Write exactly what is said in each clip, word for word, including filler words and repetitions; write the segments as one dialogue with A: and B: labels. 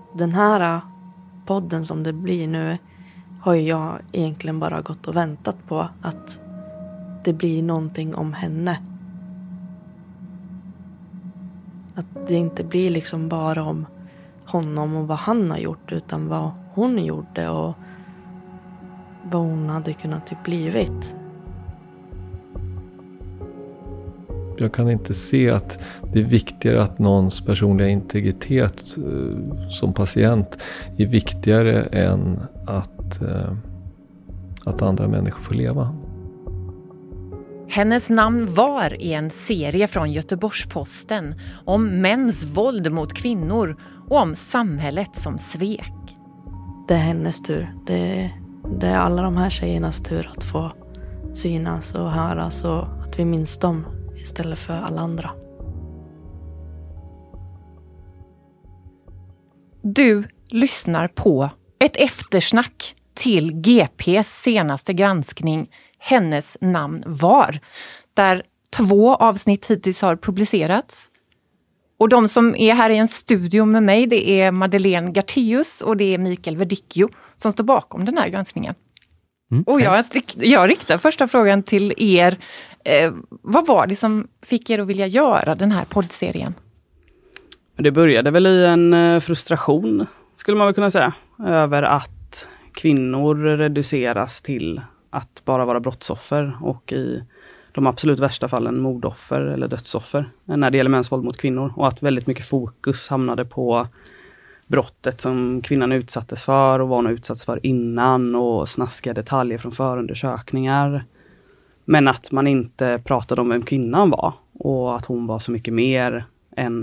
A: den här podden som det blir nu har ju jag egentligen bara gått och väntat på att det blir någonting om henne. Att det inte blir liksom bara om honom och vad han har gjort, utan vad hon gjorde och vad hon hade kunnat typ blivit.
B: Jag kan inte se att det är viktigare att någons personliga integritet eh, som patient är viktigare än att, eh, att andra människor får leva.
C: Hennes namn var i en serie från Göteborgs-Posten om mäns våld mot kvinnor och om samhället som svek.
A: Det är hennes tur. Det, det är alla de här tjejernas tur att få synas och höras och att vi minns dem istället för alla andra.
C: Du lyssnar på ett eftersnack till G P:s senaste granskning Hennes namn var, där två avsnitt hittills har publicerats. Och de som är här i en studio med mig, det är Madeleine Gartheus och det är Mikael Verdicchio som står bakom den här granskningen. Mm, och jag, jag riktar första frågan till er. Eh, vad var det som fick er att vilja göra den här poddserien?
D: Det började väl i en frustration, skulle man väl kunna säga, över att kvinnor reduceras till att bara vara brottsoffer och i de absolut värsta fallen mordoffer eller dödsoffer när det gäller mäns våld mot kvinnor, och att väldigt mycket fokus hamnade på brottet som kvinnan utsattes för och vad hon utsatts för innan och snaskiga detaljer från förundersökningar. Men att man inte pratade om vem kvinnan var och att hon var så mycket mer än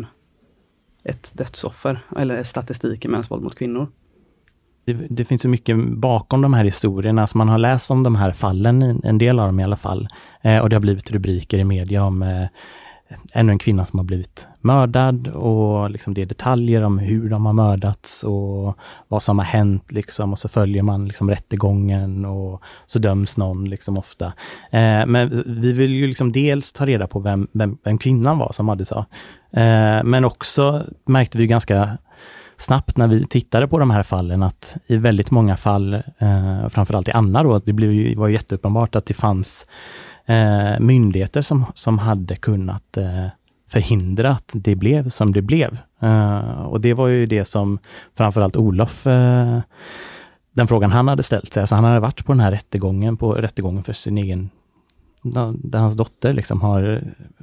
D: ett dödsoffer eller statistik i mäns våld mot kvinnor.
E: Det, det finns så mycket bakom de här historierna. Alltså man har läst om de här fallen, en del av dem i alla fall. Eh, och det har blivit rubriker i media om eh, ännu en kvinna som har blivit mördad. Och liksom det är detaljer om hur de har mördats och vad som har hänt. Liksom, och så följer man liksom rättegången och så döms någon liksom ofta. Eh, men vi vill ju liksom dels ta reda på vem, vem, vem kvinnan var, som Madde sa. Eh, men också märkte vi ganska snabbt när vi tittade på de här fallen att i väldigt många fall, eh, framförallt i Anna då, att det blev ju, var jätteuppenbart att det fanns eh, myndigheter som, som hade kunnat eh, förhindra att det blev som det blev. Eh, och det var ju det som framförallt Olof, eh, den frågan han hade ställt sig. Alltså han hade varit på den här rättegången, på rättegången för sin egen, där hans dotter liksom har,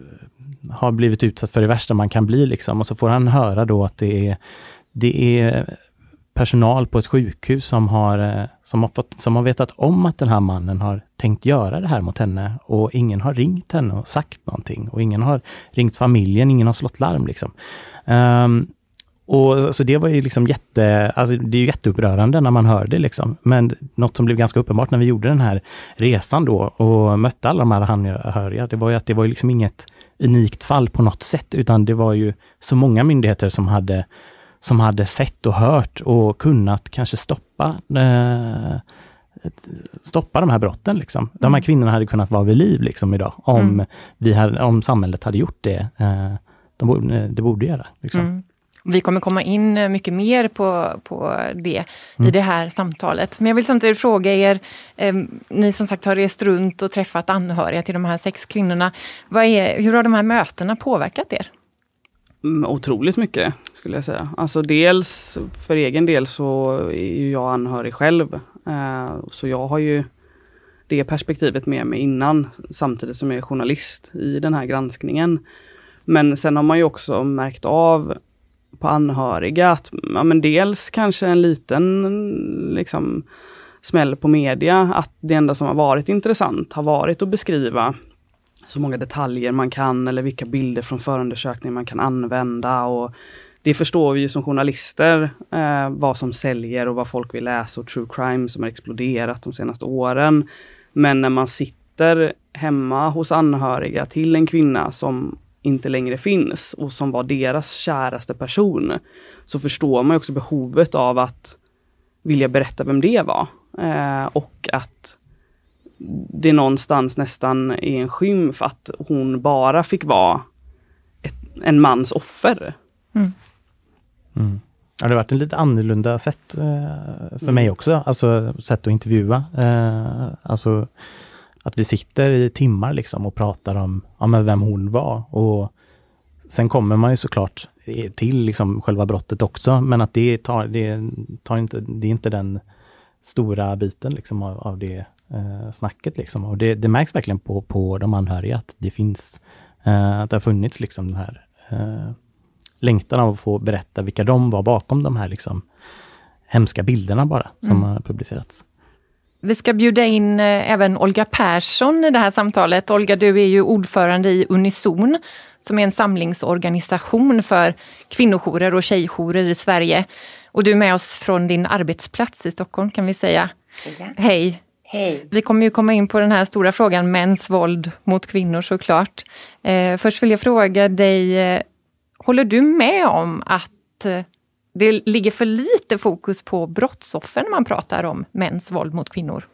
E: har blivit utsatt för det värsta man kan bli liksom. Och så får han höra då att det är Det är personal på ett sjukhus som har, som, har fått, som har vetat om att den här mannen har tänkt göra det här mot henne. Och ingen har ringt henne och sagt någonting. Och ingen har ringt familjen, ingen har slått larm liksom. Um, och så det var ju liksom jätte, alltså det är ju jätteupprörande när man hör det liksom. Men något som blev ganska uppenbart när vi gjorde den här resan då och mötte alla de här anhöriga, det var ju att det var ju liksom inget unikt fall på något sätt. Utan det var ju så många myndigheter som hade som hade sett och hört och kunnat kanske stoppa eh, stoppa de här brotten liksom. De här mm. kvinnorna hade kunnat vara vid liv liksom idag om mm. vi hade, om samhället hade gjort det eh, de borde, det borde göra liksom. Mm.
C: Vi kommer komma in mycket mer på, på det mm. i det här samtalet. Men jag vill samtidigt fråga er, eh, ni som sagt har rest runt och träffat anhöriga till de här sex kvinnorna. Vad är, hur har de här mötena påverkat er?
D: Mm, otroligt mycket skulle jag säga. Alltså dels för egen del så är ju jag anhörig själv. Eh, så jag har ju det perspektivet med mig innan, samtidigt som jag är journalist i den här granskningen. Men sen har man ju också märkt av på anhöriga att ja, men dels kanske en liten liksom smäll på media, att det enda som har varit intressant har varit att beskriva så många detaljer man kan eller vilka bilder från förundersökningar man kan använda, och det förstår vi ju som journalister eh, vad som säljer och vad folk vill läsa, och true crime som har exploderat de senaste åren. Men när man sitter hemma hos anhöriga till en kvinna som inte längre finns och som var deras käraste person, så förstår man också behovet av att vilja berätta vem det var. Eh, och att det någonstans nästan är en skymf att hon bara fick vara ett, en mans offer.
E: Mm. Mm. Ja, det har varit en lite annorlunda sätt eh, för mm. mig också. Alltså sätt att intervjua. Eh, alltså att vi sitter i timmar liksom och pratar om ja, men vem hon var. Och sen kommer man ju såklart till liksom själva brottet också. Men att det tar, det tar inte, det är inte den stora biten liksom av, av det eh, snacket. Liksom. Och det, det märks verkligen på, på de anhöriga att det finns, eh, att det har funnits liksom den här eh, längtan av att få berätta vilka de var bakom de här liksom hemska bilderna bara som mm. har publicerats.
C: Vi ska bjuda in eh, även Olga Persson i det här samtalet. Olga, du är ju ordförande i Unison som är en samlingsorganisation för kvinnojourer och tjejjourer i Sverige. Och du är med oss från din arbetsplats i Stockholm kan vi säga.
F: Ja.
C: Hej.
F: Hej.
C: Vi kommer ju komma in på den här stora frågan mäns våld mot kvinnor såklart. Eh, först vill jag fråga dig, eh, håller du med om att eh, det ligger för lite fokus på brottsoffer när man pratar om mäns våld mot kvinnor?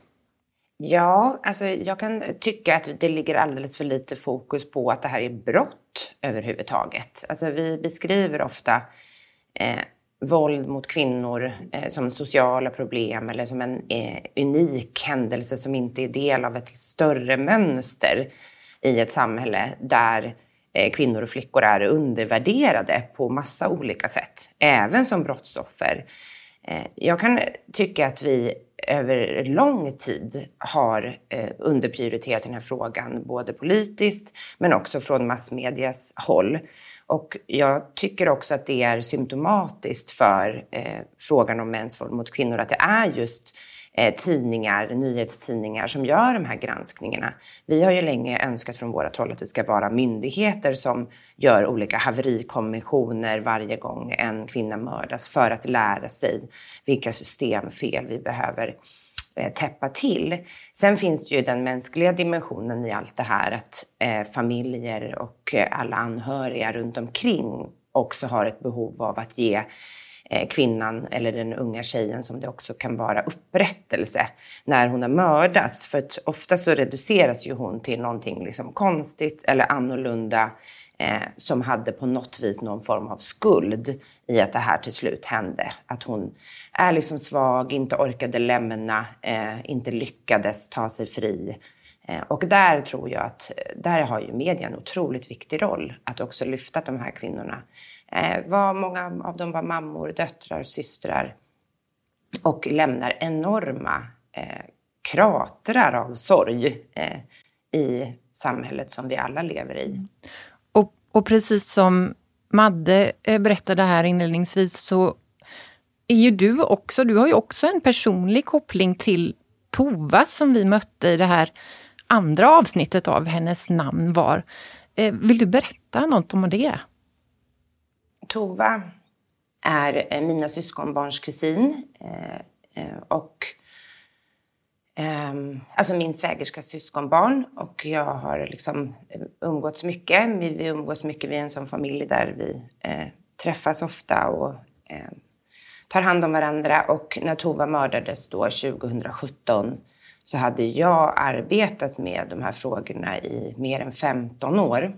F: Ja, alltså jag kan tycka att det ligger alldeles för lite fokus på att det här är brott överhuvudtaget. Alltså vi beskriver ofta eh, våld mot kvinnor eh, som sociala problem eller som en eh, unik händelse som inte är del av ett större mönster i ett samhälle där eh, kvinnor och flickor är undervärderade på massa olika sätt, även som brottsoffer. Eh, jag kan tycka att vi över lång tid har eh, underprioriterat den här frågan både politiskt men också från massmedias håll. Och jag tycker också att det är symptomatiskt för eh, frågan om mäns våld mot kvinnor att det är just eh, tidningar, nyhetstidningar som gör de här granskningarna. Vi har ju länge önskat från vårt håll att det ska vara myndigheter som gör olika haverikommissioner varje gång en kvinna mördas för att lära sig vilka systemfel vi behöver eh, täppa till. Sen finns det ju den mänskliga dimensionen i allt det här att eh, familjer och eh, alla anhöriga runt omkring också har ett behov av att ge eh, kvinnan eller den unga tjejen som det också kan vara upprättelse när hon har mördats. För att ofta så reduceras ju hon till någonting liksom konstigt eller annorlunda eh, som hade på något vis någon form av skuld i att det här till slut hände. Att hon är liksom svag, inte orkade lämna, eh, inte lyckades ta sig fri. Eh, och där tror jag att, där har ju media en otroligt viktig roll. Att också lyfta de här kvinnorna. Eh, var, många av dem var mammor, döttrar, systrar. Och lämnar enorma eh, kratrar av sorg eh, i samhället som vi alla lever i.
C: Och, och precis som Madde berättade här inledningsvis så är ju du också, du har ju också en personlig koppling till Tova som vi mötte i det här andra avsnittet av Hennes namn var. Vill du berätta något om det?
F: Tova är mina syskonbarns kusin och alltså min svägerskas syskonbarn och jag har liksom umgåtts mycket. Vi umgås mycket, vi är en sån familj där vi eh, träffas ofta och eh, tar hand om varandra. Och när Tova mördades då tjugohundrasjutton så hade jag arbetat med de här frågorna i mer än femton år.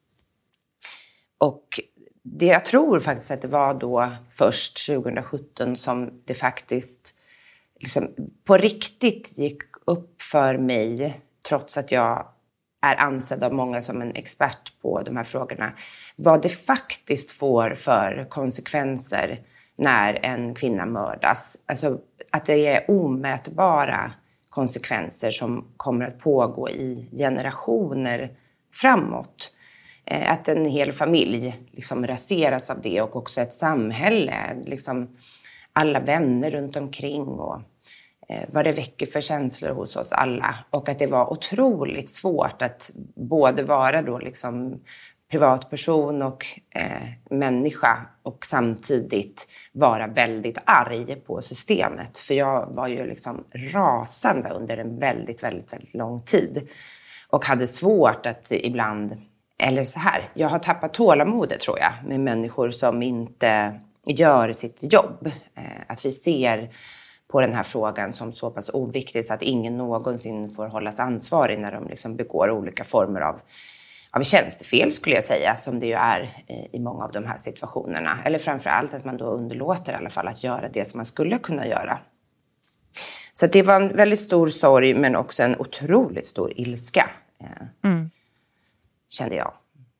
F: Och det jag tror faktiskt att det var då först tjugohundrasjutton som det faktiskt liksom på riktigt gick upp för mig, trots att jag är ansedd av många som en expert på de här frågorna, vad det faktiskt får för konsekvenser när en kvinna mördas. Alltså att det är omätbara konsekvenser som kommer att pågå i generationer framåt. Att en hel familj liksom raseras av det och också ett samhälle, liksom alla vänner runt omkring och eh, vad det väcker för känslor hos oss alla. Och att det var otroligt svårt att både vara då liksom privatperson och eh, människa och samtidigt vara väldigt arg på systemet. För jag var ju liksom rasande under en väldigt, väldigt, väldigt lång tid. Och hade svårt att ibland, eller så här, jag har tappat tålamodet tror jag med människor som inte gör sitt jobb. Att vi ser på den här frågan som så pass oviktig så att ingen någonsin får hållas ansvarig när de liksom begår olika former av, av tjänstefel skulle jag säga, som det ju är i många av de här situationerna. Eller framförallt att man då underlåter i alla fall att göra det som man skulle kunna göra. Så det var en väldigt stor sorg, men också en otroligt stor ilska, mm. kände jag.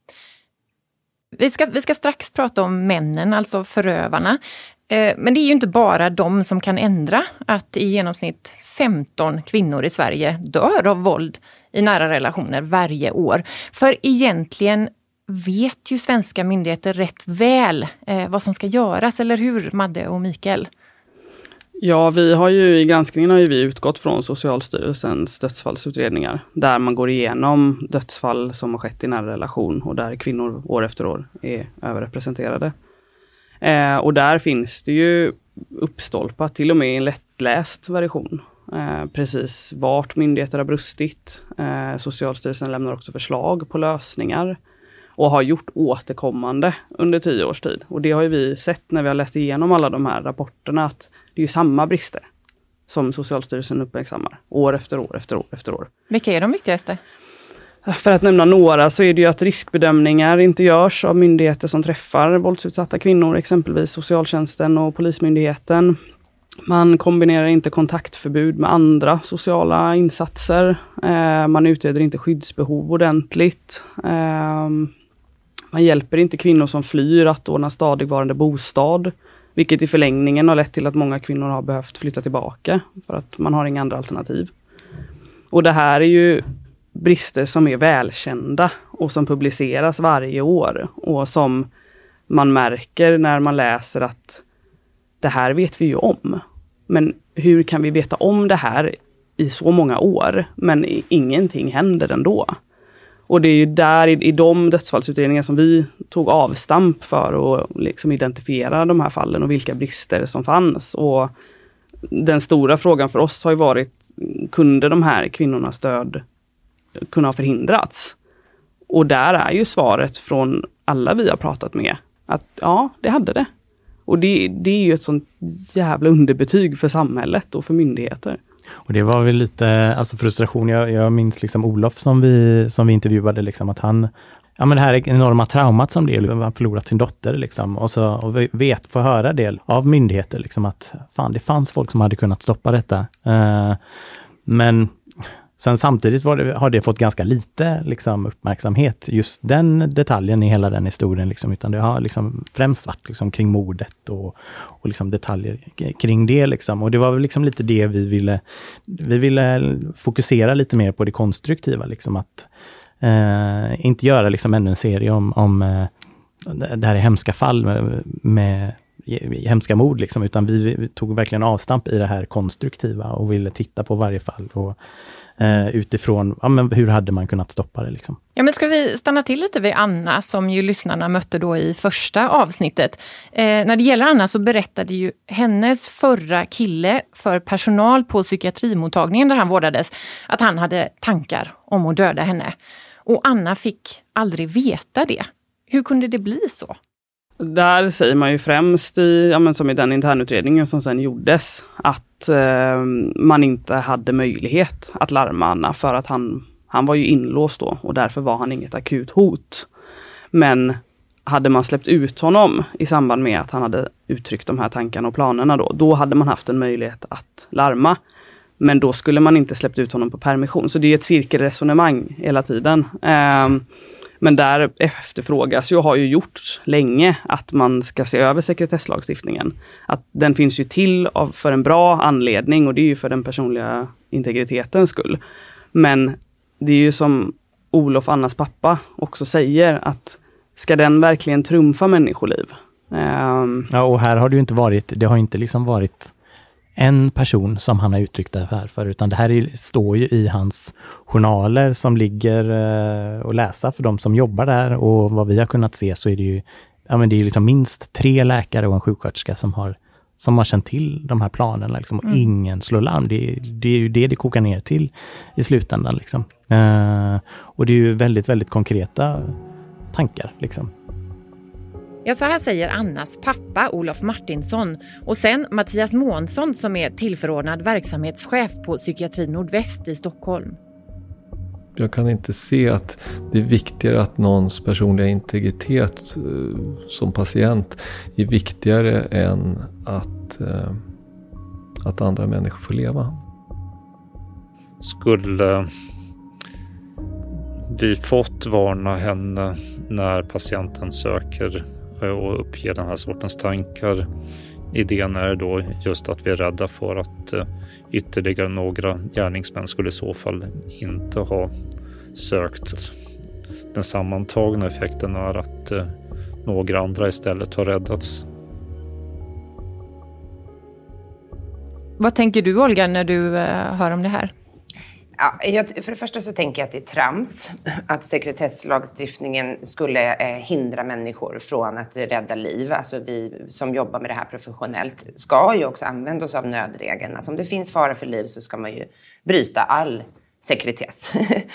C: Vi ska, vi ska strax prata om männen, alltså förövarna. Eh, men det är ju inte bara de som kan ändra att i genomsnitt femton kvinnor i Sverige dör av våld i nära relationer varje år. För egentligen vet ju svenska myndigheter rätt väl eh, vad som ska göras, eller hur, Madde och Mikael?
D: Ja, vi har ju i granskningen har ju vi utgått från Socialstyrelsens dödsfallsutredningar där man går igenom dödsfall som har skett i nära relation och där kvinnor år efter år är överrepresenterade. Eh, och där finns det ju uppstolpat, till och med i en lättläst version, eh, precis vart myndigheter har brustit. Eh, Socialstyrelsen lämnar också förslag på lösningar och har gjort återkommande under tio års tid. Och det har ju vi sett när vi har läst igenom alla de här rapporterna, att det är ju samma brister som Socialstyrelsen uppmärksammar år efter år efter år efter år.
C: Vilka är de viktigaste?
D: För att nämna några så är det ju att riskbedömningar inte görs av myndigheter som träffar våldsutsatta kvinnor, exempelvis socialtjänsten och polismyndigheten. Man kombinerar inte kontaktförbud med andra sociala insatser. Eh, man utreder inte skyddsbehov ordentligt. Eh, man hjälper inte kvinnor som flyr att ordna stadigvarande bostad, vilket i förlängningen har lett till att många kvinnor har behövt flytta tillbaka för att man har inga andra alternativ. Och det här är ju brister som är välkända och som publiceras varje år och som man märker när man läser att det här vet vi ju om. Men hur kan vi veta om det här i så många år men ingenting händer ändå? Och det är ju där i, i de dödsfallsutredningar som vi tog avstamp för att liksom identifiera de här fallen och vilka brister som fanns. Och den stora frågan för oss har ju varit, kunde de här kvinnornas död kunna ha förhindrats? Och där är ju svaret från alla vi har pratat med att ja, det hade det. Och det, det är ju ett sånt jävla underbetyg för samhället och för myndigheter.
E: Och det var väl lite alltså frustration. Jag, jag minns liksom Olof som vi, som vi intervjuade, liksom, att han, ja men det här enorma traumat som det är, han förlorat sin dotter liksom, och så och vet, få höra det av myndigheter liksom, att fan, det fanns folk som hade kunnat stoppa detta. Uh, men sen samtidigt var det, har det fått ganska lite liksom, uppmärksamhet, just den detaljen i hela den historien. Liksom, utan det har liksom, främst varit liksom, kring mordet och, och liksom, detaljer kring det. Liksom. Och det var väl liksom, lite det vi ville, vi ville fokusera lite mer på det konstruktiva. Liksom, att eh, inte göra liksom, ännu en serie om, om eh, det här är hemska fall med, med hemska mord. Liksom, utan vi, vi tog verkligen avstamp i det här konstruktiva och ville titta på varje fall och Uh, utifrån, ja, men hur hade man kunnat stoppa det liksom?
C: Ja, men ska vi stanna till lite vid Anna som ju lyssnarna mötte då i första avsnittet. Eh, när det gäller Anna så berättade ju hennes förra kille för personal på psykiatrimottagningen där han vårdades att han hade tankar om att döda henne. Och Anna fick aldrig veta det. Hur kunde det bli så?
D: Där säger man ju främst, i, ja, men som i den internutredningen som sen gjordes, att eh, man inte hade möjlighet att larma Anna för att han, han var ju inlåst då och därför var han inget akut hot. Men hade man släppt ut honom i samband med att han hade uttryckt de här tankarna och planerna då, då hade man haft en möjlighet att larma. Men då skulle man inte släppt ut honom på permission. Så det är ett cirkelresonemang hela tiden. Eh, Men där efterfrågas ju och har ju gjorts länge att man ska se över sekretesslagstiftningen. Att den finns ju till av, för en bra anledning och det är ju för den personliga integritetens skull. Men det är ju som Olof, Annas pappa, också säger att ska den verkligen trumfa människoliv? Um...
E: Ja, och här har det ju inte varit, det har inte liksom varit en person som han har uttryckt det här för, utan det här är, står ju i hans journaler som ligger eh, och läsa för de som jobbar där, och vad vi har kunnat se så är det ju, ja, men det är liksom minst tre läkare och en sjuksköterska som har, som har känt till de här planerna liksom, och mm. ingen slår larm. Det, det är ju det det kokar ner till i slutändan liksom. Eh, och det är ju väldigt, väldigt konkreta tankar liksom.
C: Ja, så här säger Annas pappa Olof Martinsson och sen Mattias Månsson som är tillförordnad verksamhetschef på Psykiatri Nordväst i Stockholm.
B: Jag kan inte se att det är viktigare att någons personliga integritet som patient är viktigare än att, att andra människor får leva.
G: Skulle vi fått varna henne när patienten söker och uppger den här sortens tankar? Idén är då just att vi är rädda för att ytterligare några gärningsmän skulle i så fall inte ha sökt. Den sammantagna effekten är att några andra istället har räddats.
C: Vad tänker du, Olga, när du hör om det här?
F: Ja, jag, för det första så tänker jag att det är trams att sekretesslagstiftningen skulle eh, hindra människor från att rädda liv. Alltså vi som jobbar med det här professionellt ska ju också använda oss av nödregeln. Alltså om det finns fara för liv så ska man ju bryta all sekretess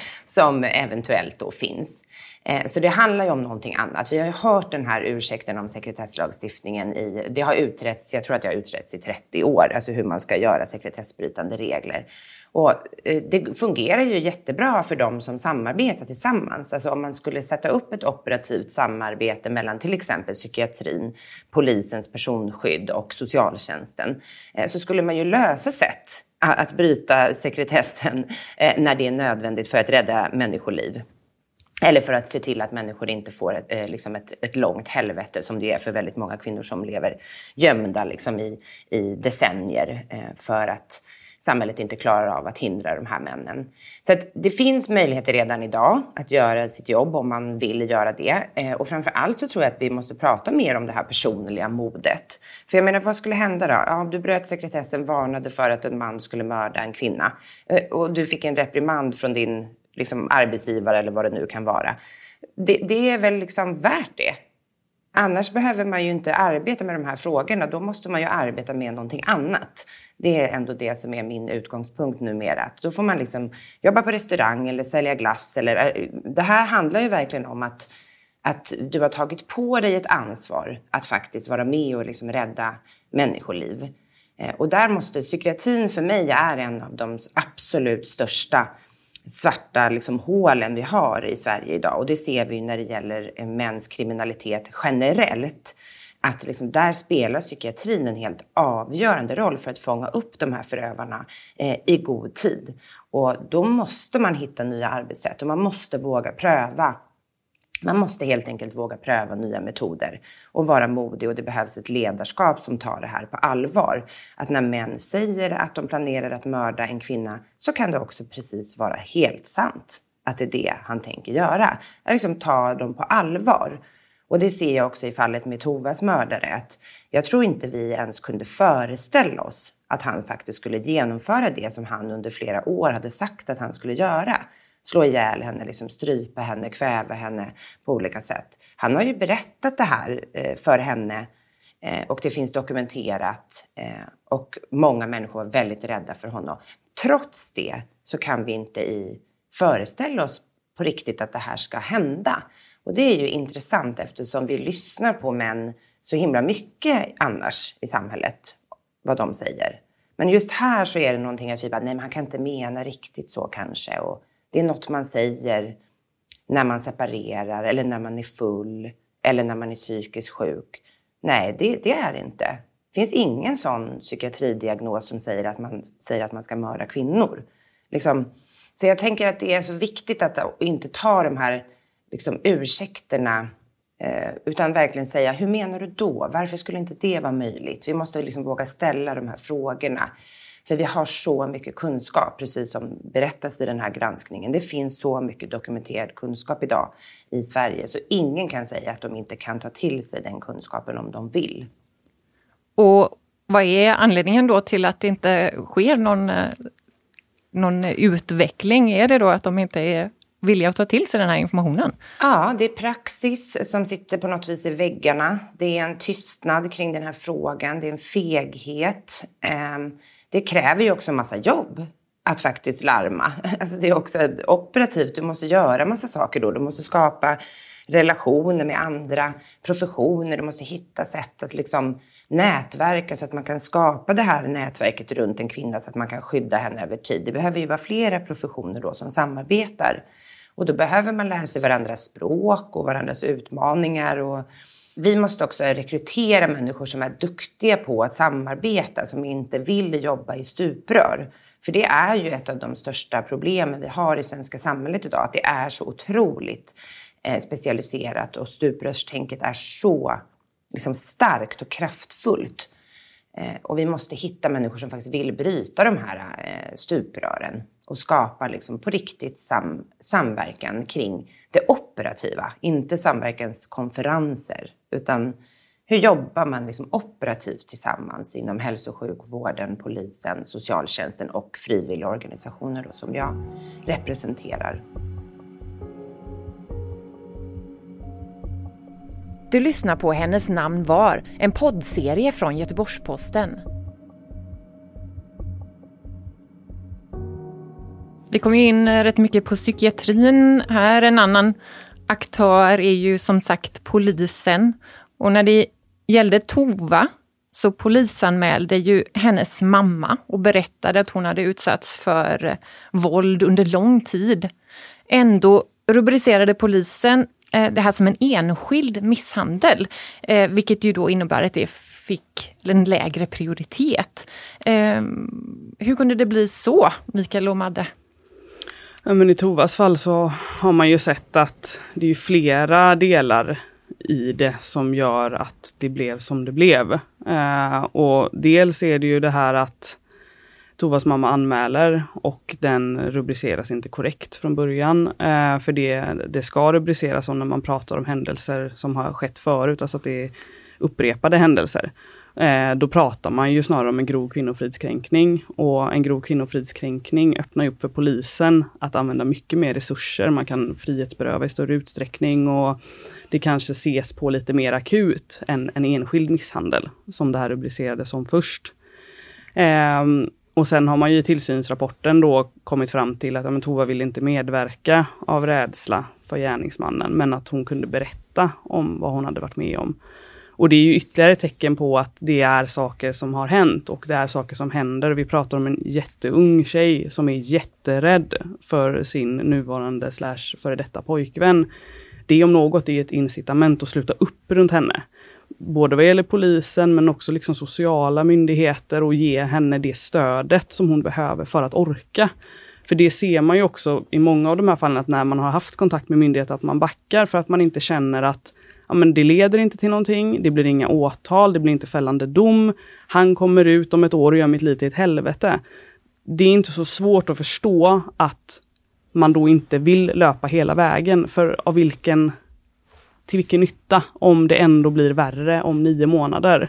F: som eventuellt då finns. Eh, så det handlar ju om någonting annat. Vi har ju hört den här ursäkten om sekretesslagstiftningen i, det har utretts, jag tror att det har utretts i trettio år, alltså hur man ska göra sekretessbrytande regler. Och det fungerar ju jättebra för de som samarbetar tillsammans. Alltså om man skulle sätta upp ett operativt samarbete mellan till exempel psykiatrin, polisens personskydd och socialtjänsten, så skulle man ju lösa sätt att bryta sekretessen när det är nödvändigt för att rädda människoliv. Eller för att se till att människor inte får ett, liksom ett, ett långt helvete som det är för väldigt många kvinnor som lever gömda liksom i, i decennier för att samhället inte klarar av att hindra de här männen. Så att det finns möjligheter redan idag att göra sitt jobb om man vill göra det. Och framförallt så tror jag att vi måste prata mer om det här personliga modet. För jag menar, vad skulle hända då? Ja, du bröt sekretessen, varnade för att en man skulle mörda en kvinna. Och du fick en reprimand från din liksom, arbetsgivare eller vad det nu kan vara. Det, det är väl liksom värt det. Annars behöver man ju inte arbeta med de här frågorna. Då måste man ju arbeta med någonting annat. Det är ändå det som är min utgångspunkt numera. Då får man liksom jobba på restaurang eller sälja glass. Eller, det här handlar ju verkligen om att, att du har tagit på dig ett ansvar att faktiskt vara med och liksom rädda människoliv. Och där måste psykiatrin för mig är en av de absolut största svarta liksom, hålen vi har i Sverige idag. Och det ser vi när det gäller mäns kriminalitet generellt. Att liksom, där spelar psykiatrin en helt avgörande roll för att fånga upp de här förövarna eh, i god tid. Och då måste man hitta nya arbetssätt och man måste våga pröva. Man måste helt enkelt våga pröva nya metoder och vara modig, och det behövs ett ledarskap som tar det här på allvar. Att när män säger att de planerar att mörda en kvinna så kan det också precis vara helt sant att det är det han tänker göra. Att liksom ta dem på allvar. Och det ser jag också i fallet med Tovas mördare. Att jag tror inte vi ens kunde föreställa oss att han faktiskt skulle genomföra det som han under flera år hade sagt att han skulle göra. Slå ihjäl henne, liksom strypa henne, kväva henne på olika sätt. Han har ju berättat det här eh, för henne eh, och det finns dokumenterat. Eh, och många människor är väldigt rädda för honom. Trots det så kan vi inte i föreställa oss på riktigt att det här ska hända. Och det är ju intressant eftersom vi lyssnar på män så himla mycket annars i samhället. Vad de säger. Men just här så är det någonting att vi bara, nej, man kan inte mena riktigt så kanske. Och det är något man säger när man separerar eller när man är full eller när man är psykiskt sjuk. Nej, det, det är det inte. Det finns ingen sån psykiatridiagnos som säger att man, säger att man ska mörda kvinnor. Liksom, så jag tänker att det är så viktigt att inte ta de här liksom, ursäkterna eh, utan verkligen säga, hur menar du då? Varför skulle inte det vara möjligt? Vi måste liksom våga ställa de här frågorna. För vi har så mycket kunskap, precis som berättas i den här granskningen. Det finns så mycket dokumenterad kunskap idag i Sverige. Så ingen kan säga att de inte kan ta till sig den kunskapen om de vill.
C: Och vad är anledningen då till att det inte sker någon, någon utveckling? Är det då att de inte är villiga att ta till sig den här informationen?
F: Ja, det är praxis som sitter på något vis i väggarna. Det är en tystnad kring den här frågan. Det är en feghet. Det kräver ju också en massa jobb att faktiskt larma. Alltså det är också operativt. Du måste göra massa saker då. Du måste skapa relationer med andra professioner. Du måste hitta sätt att liksom nätverka så att man kan skapa det här nätverket runt en kvinna så att man kan skydda henne över tid. Det behöver ju vara flera professioner då som samarbetar. Och då behöver man lära sig varandras språk och varandras utmaningar. Och vi måste också rekrytera människor som är duktiga på att samarbeta, som inte vill jobba i stuprör. För det är ju ett av de största problemen vi har i svenska samhället idag. Att det är så otroligt eh, specialiserat och stuprörstänket är så liksom, starkt och kraftfullt. Eh, och vi måste hitta människor som faktiskt vill bryta de här eh, stuprören. Och skapa liksom, på riktigt sam- samverkan kring det operativa. Inte samverkanskonferenser utan hur jobbar man liksom operativt tillsammans inom hälso- och sjukvården, polisen, socialtjänsten och frivilliga organisationer då, som jag representerar.
C: Du lyssnar på Hennes namn var, en poddserie från Göteborgs-Posten. Vi kommer in rätt mycket på psykiatrin här. En annan aktör är ju som sagt polisen. Och när det gällde Tova så polisanmälde ju hennes mamma och berättade att hon hade utsatts för våld under lång tid. Ändå rubricerade polisen det här som en enskild misshandel, vilket ju då innebär att det fick en lägre prioritet. Hur kunde det bli så, Mikael och Madde?
D: Ja, men i Tovas fall så har man ju sett att det är flera delar i det som gör att det blev som det blev. Eh, och dels är det ju det här att Tovas mamma anmäler och den rubriceras inte korrekt från början. Eh, för det, det ska rubriceras som när man pratar om händelser som har skett förut, alltså att det är upprepade händelser. Eh, då pratar man ju snarare om en grov kvinnofridskränkning, och en grov kvinnofridskränkning öppnar upp för polisen att använda mycket mer resurser. Man kan frihetsberöva i större utsträckning och det kanske ses på lite mer akut än en enskild misshandel som det här rubricerades som först. Eh, och sen har man ju i tillsynsrapporten då kommit fram till att ja, men Tova vill inte medverka av rädsla för gärningsmannen, men att hon kunde berätta om vad hon hade varit med om. Och det är ju ytterligare tecken på att det är saker som har hänt och det är saker som händer. Vi pratar om en jätteung tjej som är jätterädd för sin nuvarande slash före detta pojkvän. Det om något är ett incitament att sluta upp runt henne. Både vad gäller polisen men också liksom sociala myndigheter, och ge henne det stödet som hon behöver för att orka. För det ser man ju också i många av de här fallen, att när man har haft kontakt med myndigheter att man backar för att man inte känner att ja, men det leder inte till någonting, det blir inga åtal, det blir inte fällande dom. Han kommer ut om ett år och gör mitt liv till ett helvete. Det är inte så svårt att förstå att man då inte vill löpa hela vägen. För av vilken, till vilken nytta om det ändå blir värre om nio månader.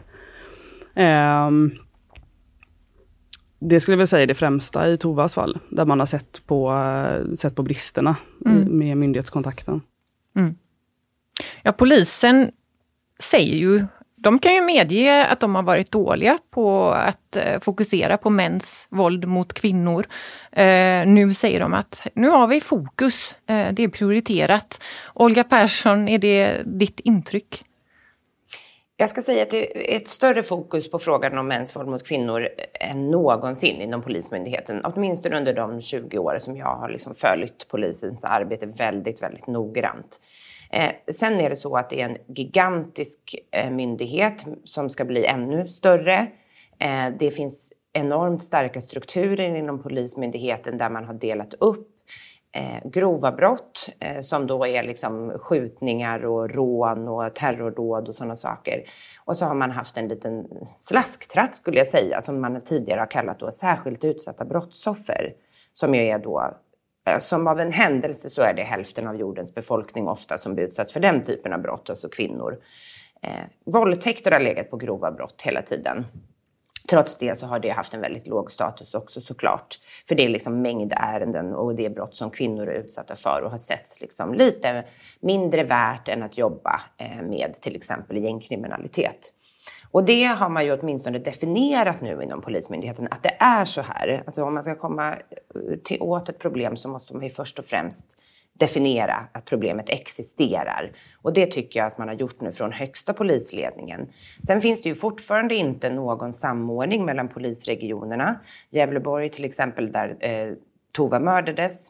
D: Um, det skulle jag väl säga är det främsta i Tovas fall. Där man har sett på, uh, sett på bristerna mm. med myndighetskontakten.
C: Mm. Ja, polisen säger ju, de kan ju medge att de har varit dåliga på att eh, fokusera på mäns våld mot kvinnor. Eh, nu säger de att nu har vi fokus, eh, det är prioriterat. Olga Persson, är det ditt intryck?
F: Jag ska säga att det är ett större fokus på frågan om mäns våld mot kvinnor än någonsin inom polismyndigheten. Åtminstone under de tjugo år som jag har liksom följt polisens arbete väldigt, väldigt noggrant. Eh, sen är det så att det är en gigantisk eh, myndighet som ska bli ännu större. Eh, det finns enormt starka strukturer inom polismyndigheten där man har delat upp eh, grova brott eh, som då är liksom skjutningar och rån och terrordåd och sådana saker. Och så har man haft en liten slasktratt skulle jag säga, som man tidigare har kallat då särskilt utsatta brottsoffer, som ju är då som av en händelse så är det hälften av jordens befolkning ofta som blir utsatt för den typen av brott, alltså kvinnor. Eh, våldtäkter har legat på grova brott hela tiden. Trots det så har det haft en väldigt låg status också såklart. För det är liksom mängdärenden och det är brott som kvinnor är utsatta för och har setts liksom lite mindre värt än att jobba eh, med till exempel gängkriminalitet. Och det har man ju åtminstone definierat nu inom polismyndigheten att det är så här. Alltså om man ska komma till åt ett problem så måste man ju först och främst definiera att problemet existerar. Och det tycker jag att man har gjort nu från högsta polisledningen. Sen finns det ju fortfarande inte någon samordning mellan polisregionerna. Gävleborg till exempel, där eh, Tova mördades,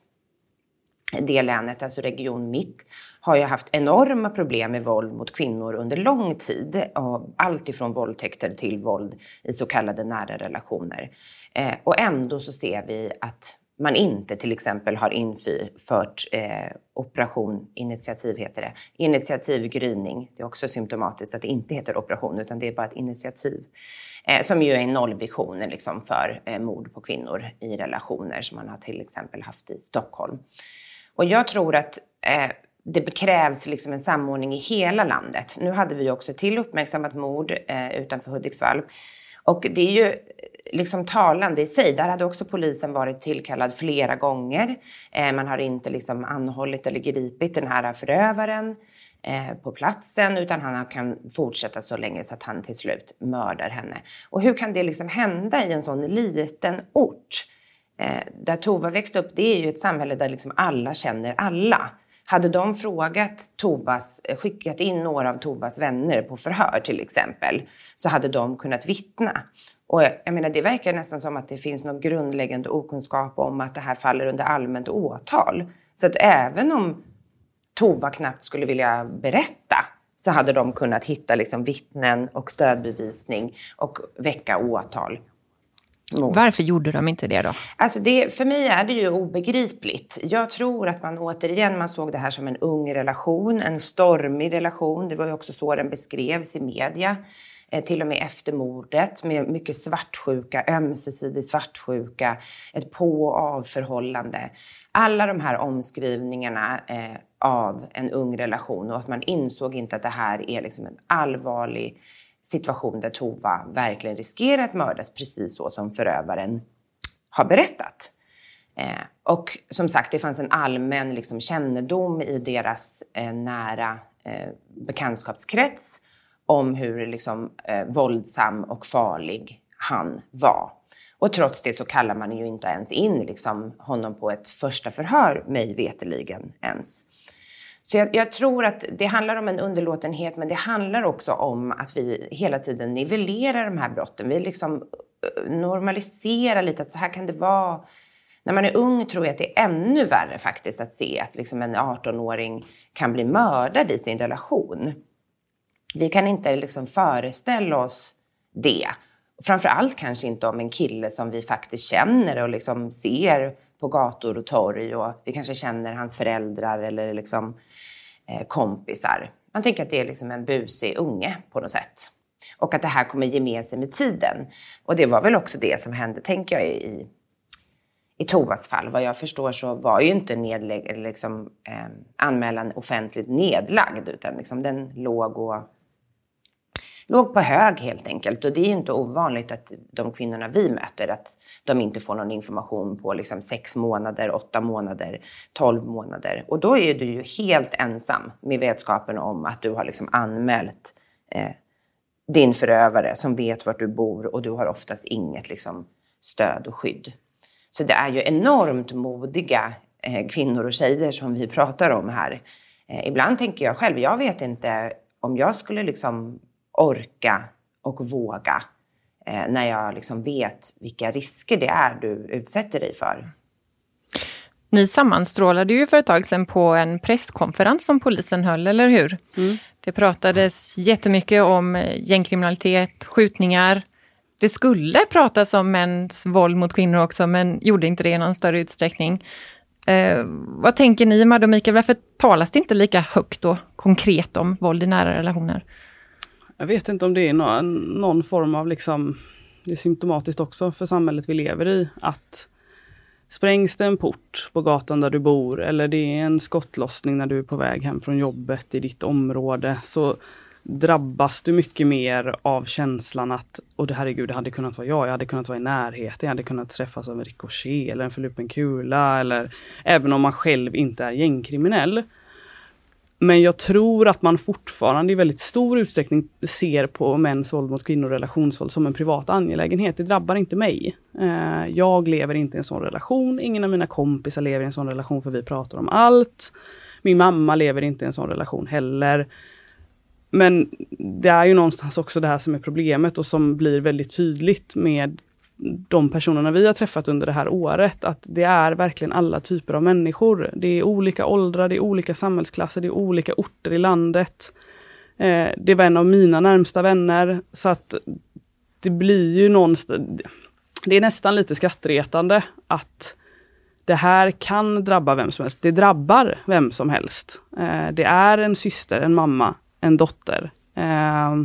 F: det länet, alltså region mitt, har ju haft enorma problem med våld mot kvinnor under lång tid. Allt ifrån våldtäkter till våld i så kallade nära relationer. Eh, och ändå så ser vi att man inte till exempel har infört eh, operation initiativ heter det. Initiativgryning. Det är också symptomatiskt att det inte heter operation utan det är bara ett initiativ. Eh, som ju är en nollvision liksom, för eh, mord på kvinnor i relationer som man har till exempel haft i Stockholm. Och jag tror att eh, det krävs liksom en samordning i hela landet. Nu hade vi också till uppmärksammat mord eh, utanför Hudiksvall. Och det är ju liksom talande i sig. Där hade också polisen varit tillkallad flera gånger. Eh, man har inte liksom anhållit eller gripit den här förövaren eh, på platsen. Utan han kan fortsätta så länge så att han till slut mördar henne. Och hur kan det liksom hända i en sån liten ort? Eh, där Tova växte upp, det är ju ett samhälle där liksom alla känner alla. Hade de frågat Tovas, skickat in några av Tovas vänner på förhör till exempel, så hade de kunnat vittna. Och jag menar, det verkar nästan som att det finns någon grundläggande okunskap om att det här faller under allmänt åtal. Så att även om Tova knappt skulle vilja berätta så hade de kunnat hitta liksom vittnen och stödbevisning och väcka åtal. Mot.
C: Varför gjorde de inte det då?
F: Alltså det, för mig är det ju obegripligt. Jag tror att man återigen man såg det här som en ung relation, en stormig relation. Det var ju också så den beskrevs i media. Eh, till och med efter mordet med mycket svartsjuka, ömsesidig svartsjuka, ett på- och avförhållande. Alla de här omskrivningarna eh, av en ung relation och att man insåg inte att det här är liksom en allvarlig situation där Tova verkligen riskerar att mördas precis så som förövaren har berättat. Eh, och som sagt, det fanns en allmän liksom, kännedom i deras eh, nära eh, bekantskapskrets om hur liksom, eh, våldsam och farlig han var. Och trots det så kallar man ju inte ens in liksom, honom på ett första förhör, mig veteligen ens. Så jag, jag tror att det handlar om en underlåtenhet, men det handlar också om att vi hela tiden nivellerar de här brotten. Vi liksom normaliserar lite att så här kan det vara. När man är ung tror jag att det är ännu värre faktiskt att se att liksom en arton-åring kan bli mördad i sin relation. Vi kan inte liksom föreställa oss det. Framförallt kanske inte om en kille som vi faktiskt känner och liksom ser på gator och torg, och vi kanske känner hans föräldrar eller liksom, eh, kompisar. Man tänker att det är liksom en busig unge på något sätt. Och att det här kommer ge med sig med tiden. Och det var väl också det som hände, tänker jag, i, i Tovas fall. Vad jag förstår så var ju inte nedlägg, liksom, eh, anmälan offentligt nedlagd, utan liksom den låg och låg på hög helt enkelt. Och det är ju inte ovanligt att de kvinnorna vi möter, att de inte får någon information på liksom sex månader, åtta månader, tolv månader. Och då är du ju helt ensam med vetskapen om att du har liksom anmält eh, din förövare som vet vart du bor, och du har oftast inget liksom stöd och skydd. Så det är ju enormt modiga eh, kvinnor och tjejer som vi pratar om här. Eh, ibland tänker jag själv, jag vet inte om jag skulle liksom orka och våga eh, när jag liksom vet vilka risker det är du utsätter dig för.
C: Ni sammanstrålade ju för ett tag sedan på en presskonferens som polisen höll, eller hur? Mm. Det pratades jättemycket om gängkriminalitet, skjutningar. Det skulle pratas om mäns våld mot kvinnor också, men gjorde inte det i någon större utsträckning. Eh, vad tänker ni, Madde och Mikael? Varför talas det inte lika högt och konkret om våld i nära relationer?
D: Jag vet inte om det är någon, någon form av liksom, det är symptomatiskt också för samhället vi lever i, att sprängs det en port på gatan där du bor, eller det är en skottlossning när du är på väg hem från jobbet i ditt område, så drabbas du mycket mer av känslan att, och det herregud, det hade kunnat vara jag, jag hade kunnat vara i närheten, jag hade kunnat träffas av en ricochet eller en förlupen kula, eller även om man själv inte är gängkriminell. Men jag tror att man fortfarande i väldigt stor utsträckning ser på mäns våld mot kvinnor och relationsvåld som en privat angelägenhet. Det drabbar inte mig. Jag lever inte i en sån relation. Ingen av mina kompisar lever i en sån relation för vi pratar om allt. Min mamma lever inte i en sån relation heller. Men det är ju någonstans också det här som är problemet och som blir väldigt tydligt med de personerna vi har träffat under det här året, att det är verkligen alla typer av människor. Det är olika åldrar, det är olika samhällsklasser, det är olika orter i landet. Eh, det var en av mina närmsta vänner, så att det blir ju någonstans, det är nästan lite skrattretande att det här kan drabba vem som helst. Det drabbar vem som helst. Eh, det är en syster, en mamma, en dotter. Eh,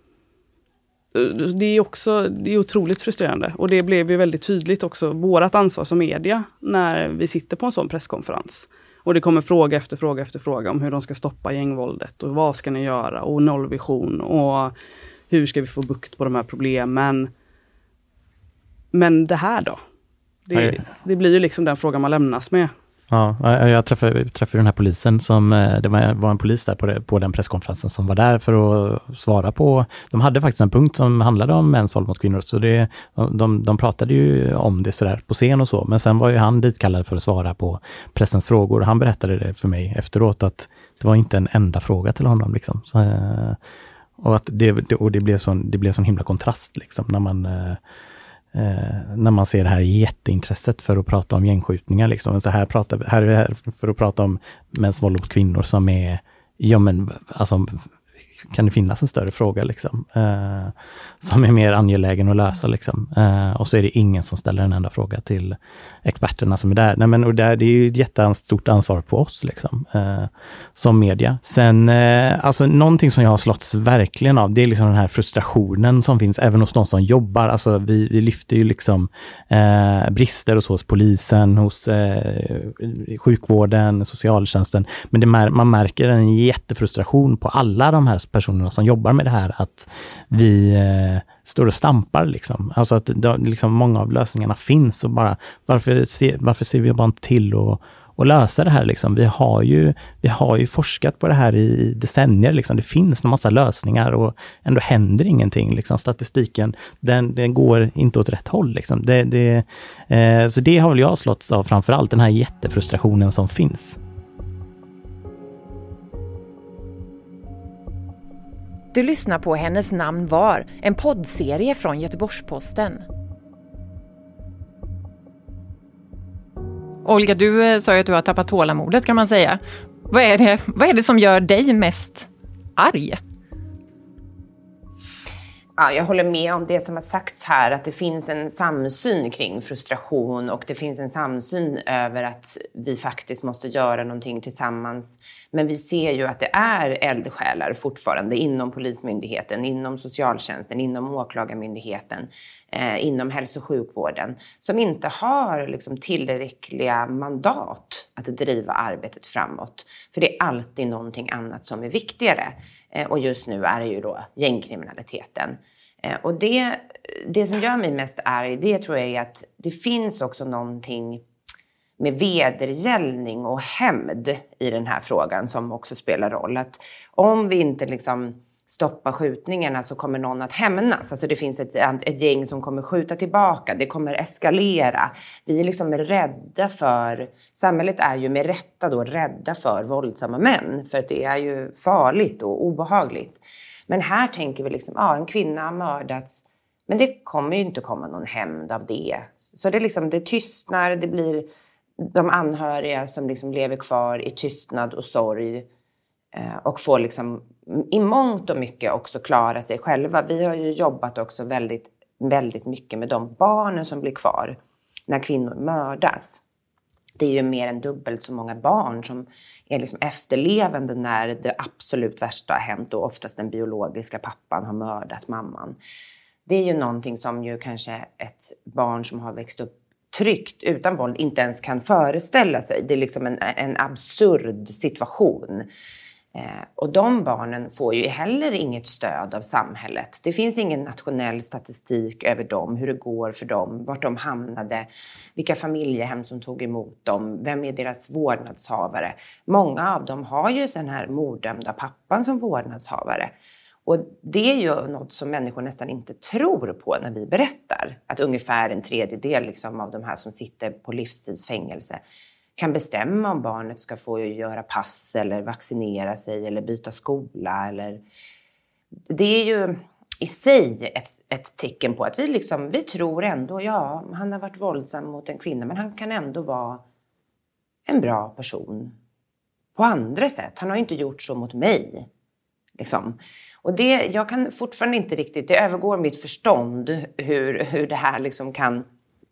D: Det är också det är otroligt frustrerande och det blev ju väldigt tydligt också vårat ansvar som media när vi sitter på en sån presskonferens. Och det kommer fråga efter fråga efter fråga om hur de ska stoppa gängvåldet och vad ska ni göra och nollvision och hur ska vi få bukt på de här problemen. Men det här då? Det, det blir ju liksom den frågan man lämnas med.
E: Ja, jag träffade, träffade den här polisen som, det var en polis där på, det, på den presskonferensen som var där för att svara på, de hade faktiskt en punkt som handlade om mäns våld mot kvinnor, så det, de, de pratade ju om det sådär på scen och så, men sen var ju han ditkallad för att svara på pressens frågor. Han berättade det för mig efteråt att det var inte en enda fråga till honom liksom. Så, och att det, och det blev sån, det blev sån himla kontrast liksom när man Eh, när man ser det här jätteintresset för att prata om gängskjutningar liksom. Så här, pratar, här är det här för att prata om mäns våld mot kvinnor som är, ja men alltså kan det finnas en större fråga liksom, eh, som är mer angelägen att lösa liksom. Eh, och så är det ingen som ställer en enda fråga till experterna som är där. Nej, men och där, det är ju ett jättestort ansvar på oss liksom, eh, som media. Sen, eh, alltså någonting som jag har slåtts verkligen av, det är liksom den här frustrationen som finns även hos de som jobbar. Alltså vi, vi lyfter ju liksom eh, brister hos, hos polisen, hos eh, sjukvården, socialtjänsten. Men det, man märker en jättefrustration på alla de här personerna som jobbar med det här, att vi eh, står och stampar liksom. Alltså att det, liksom, många av lösningarna finns och bara, varför, se, varför ser vi bara inte till och, och lösa det här liksom? Vi har ju, vi har ju forskat på det här i decennier liksom. Det finns en massa lösningar och ändå händer ingenting liksom. Statistiken, den, den går inte åt rätt håll liksom. Det, det, eh, så det har väl jag slått av framförallt, den här jättefrustrationen som finns.
C: Du lyssnar på Hennes namn var, en poddserie från Göteborgs-Posten. Olga, du sa ju att du har tappat tålamodet kan man säga. Vad är det, vad är det som gör dig mest arg?
F: Ja, jag håller med om det som har sagts här, att det finns en samsyn kring frustration och det finns en samsyn över att vi faktiskt måste göra någonting tillsammans. Men vi ser ju att det är eldsjälar fortfarande inom polismyndigheten, inom socialtjänsten, inom åklagarmyndigheten, eh, inom hälso- och sjukvården som inte har liksom tillräckliga mandat att driva arbetet framåt. För det är alltid någonting annat som är viktigare. Och just nu är det ju då gängkriminaliteten. Och det, det som gör mig mest arg, det tror jag är att det finns också någonting med vedergällning och hämnd i den här frågan som också spelar roll. Att om vi inte liksom stoppar skjutningarna så kommer någon att hämnas. Alltså det finns ett, ett gäng som kommer skjuta tillbaka. Det kommer eskalera. Vi är liksom rädda för, samhället är ju med rätta då rädda för våldsamma män. För att det är ju farligt och obehagligt. Men här tänker vi liksom, ja en kvinna har mördats. Men det kommer ju inte komma någon hämnd av det. Så det liksom, det tystnar, det blir de anhöriga som liksom lever kvar i tystnad och sorg. Och får liksom i mångt och mycket också klara sig själva. Vi har ju jobbat också väldigt, väldigt mycket med de barnen som blir kvar när kvinnor mördas. Det är ju mer än dubbelt så många barn som är liksom efterlevande när det absolut värsta har hänt och oftast den biologiska pappan har mördat mamman. Det är ju någonting som ju kanske ett barn som har växt upp tryggt utan våld inte ens kan föreställa sig. Det är liksom en, en absurd situation. Eh, och de barnen får ju heller inget stöd av samhället. Det finns ingen nationell statistik över dem, hur det går för dem, vart de hamnade, vilka familjehem som tog emot dem, vem är deras vårdnadshavare. Många av dem har ju den här morddömda pappan som vårdnadshavare. Och det är ju något som människor nästan inte tror på när vi berättar. Att ungefär en tredjedel liksom av de här som sitter på livstidsfängelse kan bestämma om barnet ska få göra pass eller vaccinera sig eller byta skola. Eller... Det är ju i sig ett, ett tecken på att vi, liksom, vi tror ändå, ja, han har varit våldsam mot en kvinna, men han kan ändå vara en bra person på andra sätt. Han har ju inte gjort så mot mig. Liksom. Och det, jag kan fortfarande inte riktigt, det övergår mitt förstånd hur, hur det här liksom kan,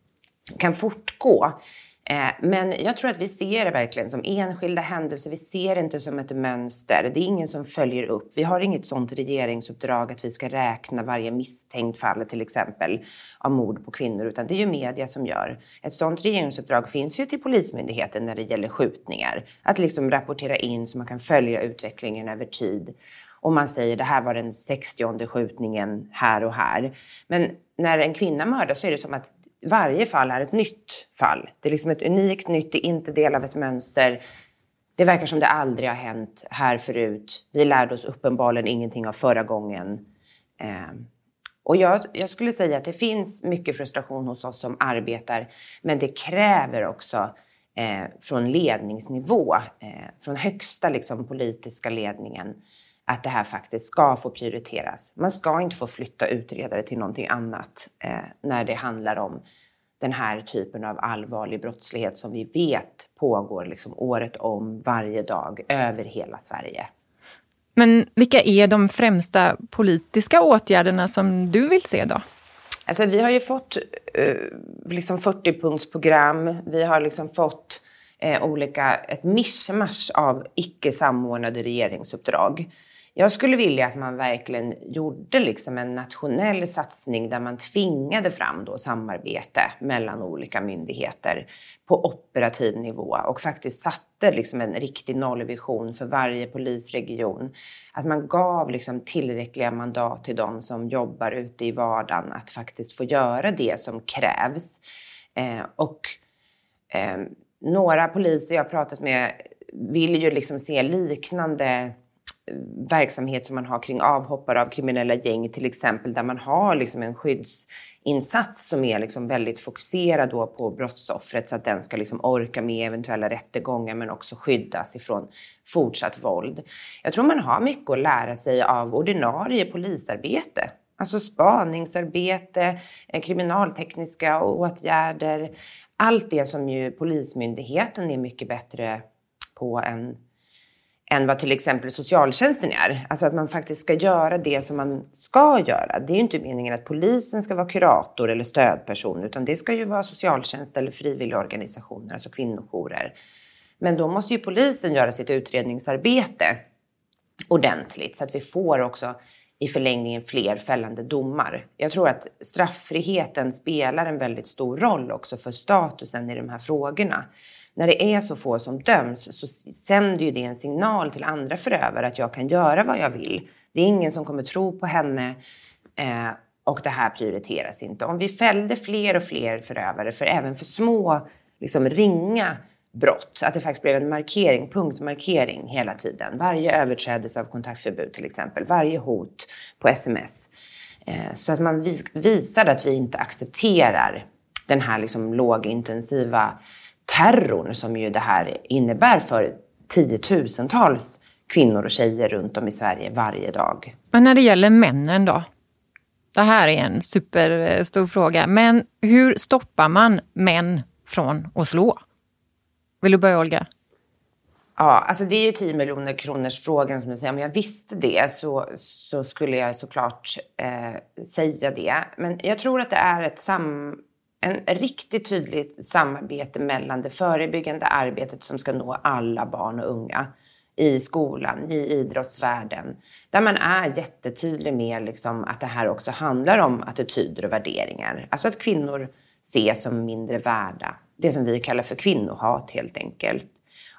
F: kan fortgå. Eh, men jag tror att vi ser det verkligen som enskilda händelser. Vi ser det inte som ett mönster. Det är ingen som följer upp. Vi har inget sånt regeringsuppdrag att vi ska räkna varje misstänkt fall till exempel av mord på kvinnor. Utan det är ju media som gör. Ett sånt regeringsuppdrag finns ju till Polismyndigheten när det gäller skjutningar. Att liksom rapportera in så man kan följa utvecklingen över tid. Och man säger det här var den sextionde skjutningen här och här. Men när en kvinna mördas så är det som att varje fall är ett nytt fall. Det är liksom ett unikt nytt, det är inte del av ett mönster. Det verkar som det aldrig har hänt här förut. Vi lärde oss uppenbarligen ingenting av förra gången. Eh, och jag, jag skulle säga att det finns mycket frustration hos oss som arbetar. Men det kräver också eh, från ledningsnivå, eh, från högsta liksom, politiska ledningen, att det här faktiskt ska få prioriteras. Man ska inte få flytta utredare till någonting annat eh, när det handlar om den här typen av allvarlig brottslighet som vi vet pågår liksom året om, varje dag, över hela Sverige.
C: Men vilka är de främsta politiska åtgärderna som du vill se då?
F: Alltså vi har ju fått eh, liksom fyrtio-punktsprogram. Vi har liksom fått eh, olika, ett mischmasch av icke samordnade regeringsuppdrag. Jag skulle vilja att man verkligen gjorde liksom en nationell satsning där man tvingade fram då samarbete mellan olika myndigheter på operativ nivå och faktiskt satte liksom en riktig nollvision för varje polisregion. Att man gav liksom tillräckliga mandat till de som jobbar ute i vardagen att faktiskt få göra det som krävs. Eh, och eh, några poliser jag har pratat med vill ju liksom se liknande verksamhet som man har kring avhoppare av kriminella gäng till exempel, där man har liksom en skyddsinsats som är liksom väldigt fokuserad då på brottsoffret så att den ska liksom orka med eventuella rättegångar men också skyddas ifrån fortsatt våld. Jag tror man har mycket att lära sig av ordinarie polisarbete. Alltså spaningsarbete, kriminaltekniska åtgärder, allt det som ju Polismyndigheten är mycket bättre på än än vad till exempel socialtjänsten är. Alltså att man faktiskt ska göra det som man ska göra. Det är ju inte meningen att polisen ska vara kurator eller stödperson, utan det ska ju vara socialtjänst eller frivilligorganisationer, alltså kvinnojourer. Men då måste ju polisen göra sitt utredningsarbete ordentligt så att vi får också i förlängningen fler fällande domar. Jag tror att strafffriheten spelar en väldigt stor roll också för statusen i de här frågorna. När det är så få som döms så sänder ju det en signal till andra förövare att jag kan göra vad jag vill. Det är ingen som kommer tro på henne eh, och det här prioriteras inte. Om vi fällde fler och fler förövare för även för små, liksom ringa brott, att det faktiskt blev en markering, punktmarkering hela tiden. Varje överträdelse av kontaktförbud till exempel, varje hot på sms. Eh, så att man vis- visar att vi inte accepterar den här liksom lågintensiva terrorn som ju det här innebär för tiotusentals kvinnor och tjejer runt om i Sverige varje dag.
C: Men när det gäller männen då? Det här är en superstor fråga. Men hur stoppar man män från att slå? Vill du börja, Olga?
F: Ja, alltså det är ju tio miljoner kronors frågan som du säger. Om jag visste det så, så skulle jag såklart eh, säga det. Men jag tror att det är ett sam... En riktigt tydligt samarbete mellan det förebyggande arbetet som ska nå alla barn och unga i skolan, i idrottsvärlden. Där man är jättetydlig med liksom att det här också handlar om attityder och värderingar. Alltså att kvinnor ses som mindre värda. Det som vi kallar för kvinnohat helt enkelt.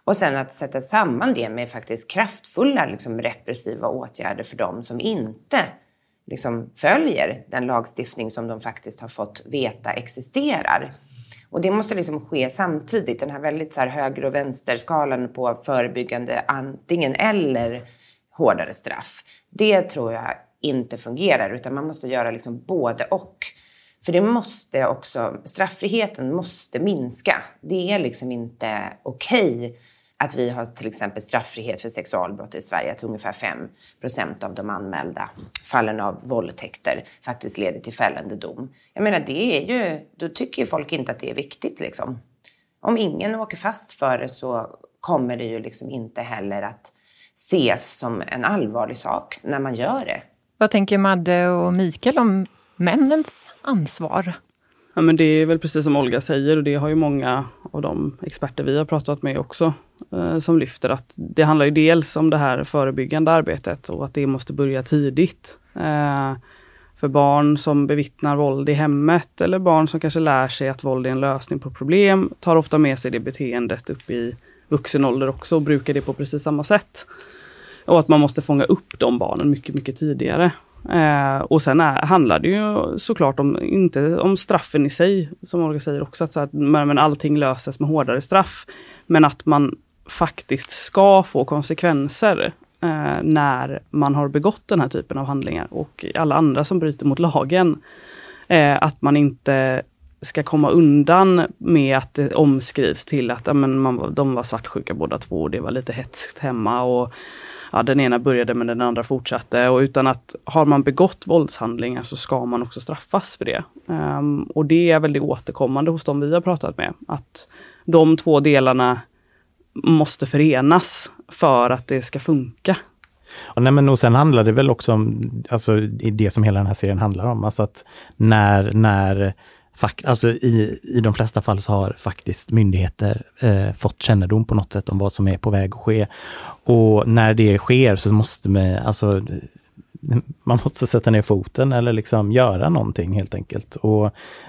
F: Och sen att sätta samman det med faktiskt kraftfulla liksom, repressiva åtgärder för dem som inte liksom, följer den lagstiftning som de faktiskt har fått veta existerar. Och det måste liksom ske samtidigt. Den här väldigt så här, höger- och vänsterskalan på förebyggande antingen eller hårdare straff. Det tror jag inte fungerar, utan man måste göra liksom både och. För det måste också, straffriheten måste minska. Det är liksom inte okej att vi har till exempel straffrihet för sexualbrott i Sverige. Att ungefär fem procent av de anmälda fallen av våldtäkter faktiskt leder till fällande dom. Jag menar, det är ju, då tycker ju folk inte att det är viktigt liksom. Om ingen åker fast för det så kommer det ju liksom inte heller att ses som en allvarlig sak när man gör det.
C: Vad tänker Madde och Mikael om männens ansvar?
D: Ja, men det är väl precis som Olga säger, och det har ju många av de experter vi har pratat med också eh, som lyfter att det handlar ju dels om det här förebyggande arbetet och att det måste börja tidigt. Eh, för barn som bevittnar våld i hemmet eller barn som kanske lär sig att våld är en lösning på problem tar ofta med sig det beteendet upp i vuxen ålder också och brukar det på precis samma sätt. Och att man måste fånga upp de barnen mycket, mycket tidigare. Eh, och sen är, handlar det ju såklart om, inte om straffen i sig, som Olga säger också, att, så att men allting löses med hårdare straff. Men att man faktiskt ska få konsekvenser eh, när man har begått den här typen av handlingar. Och alla andra som bryter mot lagen. Eh, att man inte ska komma undan med att det omskrivs till att ja, men man, de var svartsjuka båda två och det var lite hetskt hemma och ja, den ena började men den andra fortsatte. Och utan att har man begått våldshandlingar så ska man också straffas för det. Um, och det är väldigt återkommande hos dem vi har pratat med. Att de två delarna måste förenas för att det ska funka.
E: Och, nej, men, och sen handlar det väl också om alltså, det som hela den här serien handlar om. Alltså att när... när Fakt, alltså i, i de flesta fall så har faktiskt myndigheter eh, fått kännedom på något sätt om vad som är på väg att ske. Och när det sker så måste man, alltså, man måste sätta ner foten eller liksom göra någonting helt enkelt. Och,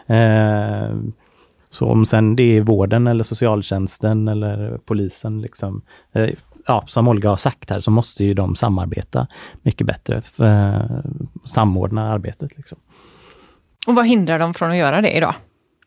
E: eh, så om sen det är vården eller socialtjänsten eller polisen, liksom, eh, ja, som Olga har sagt här, så måste ju de samarbeta mycket bättre, för, eh, samordna arbetet liksom.
C: Och vad hindrar dem från att göra det idag?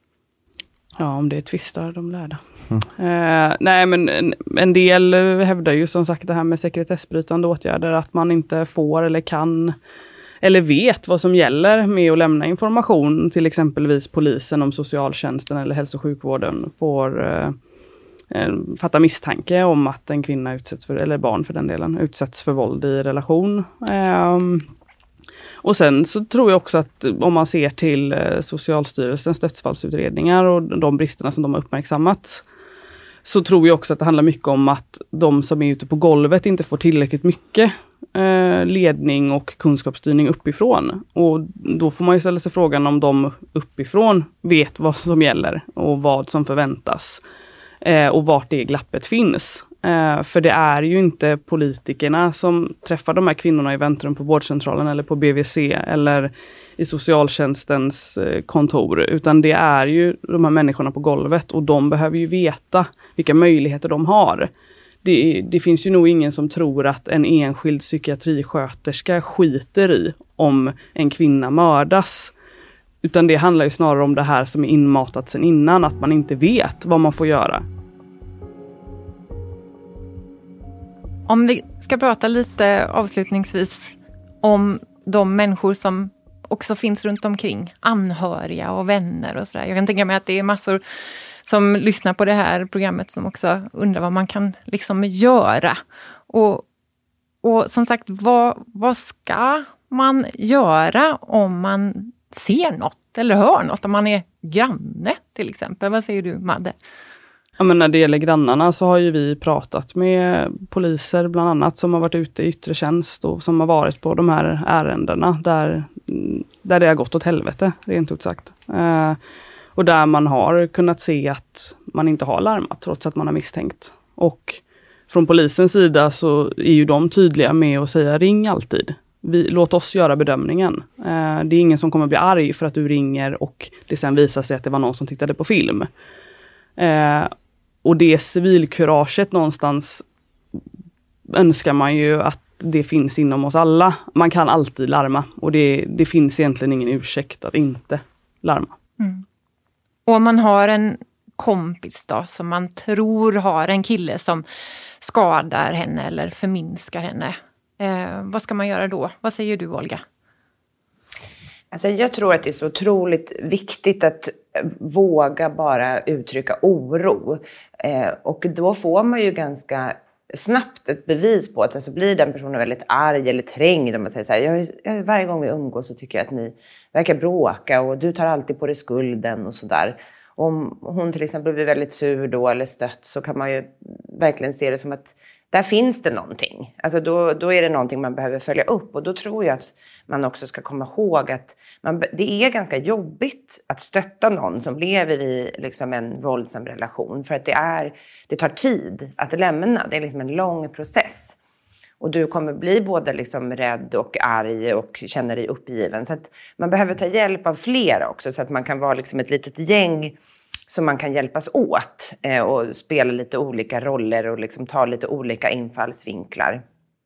D: Ja, om det är tvistar de lärda. Mm. Eh, nej, men en, en del hävdar ju som sagt det här med sekretessbrytande åtgärder. Att man inte får eller kan eller vet vad som gäller med att lämna information till exempelvis polisen om socialtjänsten eller hälso- och sjukvården får eh, eh, fatta misstanke om att en kvinna utsätts för, eller barn för den delen, utsätts för våld i relation. Eh, Och sen så tror jag också att om man ser till Socialstyrelsens dödsfallsutredningar och de bristerna som de har uppmärksammat, så tror jag också att det handlar mycket om att de som är ute på golvet inte får tillräckligt mycket eh, ledning och kunskapsstyrning uppifrån. Och då får man ju ställa sig frågan om de uppifrån vet vad som gäller och vad som förväntas eh, och vart det glappet finns. Uh, för det är ju inte politikerna som träffar de här kvinnorna i väntrum på vårdcentralen eller på B V C eller i socialtjänstens uh, kontor, utan det är ju de här människorna på golvet, och de behöver ju veta vilka möjligheter de har. Det, det finns ju nog ingen som tror att en enskild psykiatrisköterska skiter i om en kvinna mördas. Utan det handlar ju snarare om det här som är inmatat sedan innan, att man inte vet vad man får göra.
C: Om vi ska prata lite avslutningsvis om de människor som också finns runt omkring, anhöriga och vänner och sådär. Jag kan tänka mig att det är massor som lyssnar på det här programmet som också undrar vad man kan liksom göra. Och, och som sagt, vad, vad ska man göra om man ser något eller hör något, om man är granne till exempel? Vad säger du, Madde?
D: Ja, men när det gäller grannarna så har ju vi pratat med poliser bland annat som har varit ute i yttre tjänst och som har varit på de här ärendena där, där det har gått åt helvete, rent ut sagt. Eh, och där man har kunnat se att man inte har larmat trots att man har misstänkt. Och från polisens sida så är ju de tydliga med att säga ring alltid. Vi, låt oss göra bedömningen. Eh, det är ingen som kommer bli arg för att du ringer och det sen visar sig att det var någon som tittade på film. Eh, och det civilkuraget någonstans önskar man ju att det finns inom oss alla. Man kan alltid larma och det, det finns egentligen ingen ursäkt att inte larma.
C: Mm. Och om man har en kompis då som man tror har en kille som skadar henne eller förminskar henne. Eh, vad ska man göra då? Vad säger du, Olga?
F: Alltså jag tror att det är så otroligt viktigt att våga bara uttrycka oro. Eh, och då får man ju ganska snabbt ett bevis på att alltså blir den personen väldigt arg eller trängd. Om man säger så här, jag, jag, varje gång vi umgås så tycker jag att ni verkar bråka och du tar alltid på dig skulden och sådär. Om hon till exempel blir väldigt sur då eller stött så kan man ju verkligen se det som att där finns det någonting. Alltså då, då är det någonting man behöver följa upp. Och då tror jag att man också ska komma ihåg att man, det är ganska jobbigt att stötta någon som lever i liksom en våldsam relation. För att det, är, det tar tid att lämna. Det är liksom en lång process. Och du kommer bli både liksom rädd och arg och känner dig uppgiven. Så att man behöver ta hjälp av flera också. Så att man kan vara liksom ett litet gäng som man kan hjälpas åt. Eh, och spela lite olika roller och liksom ta lite olika infallsvinklar.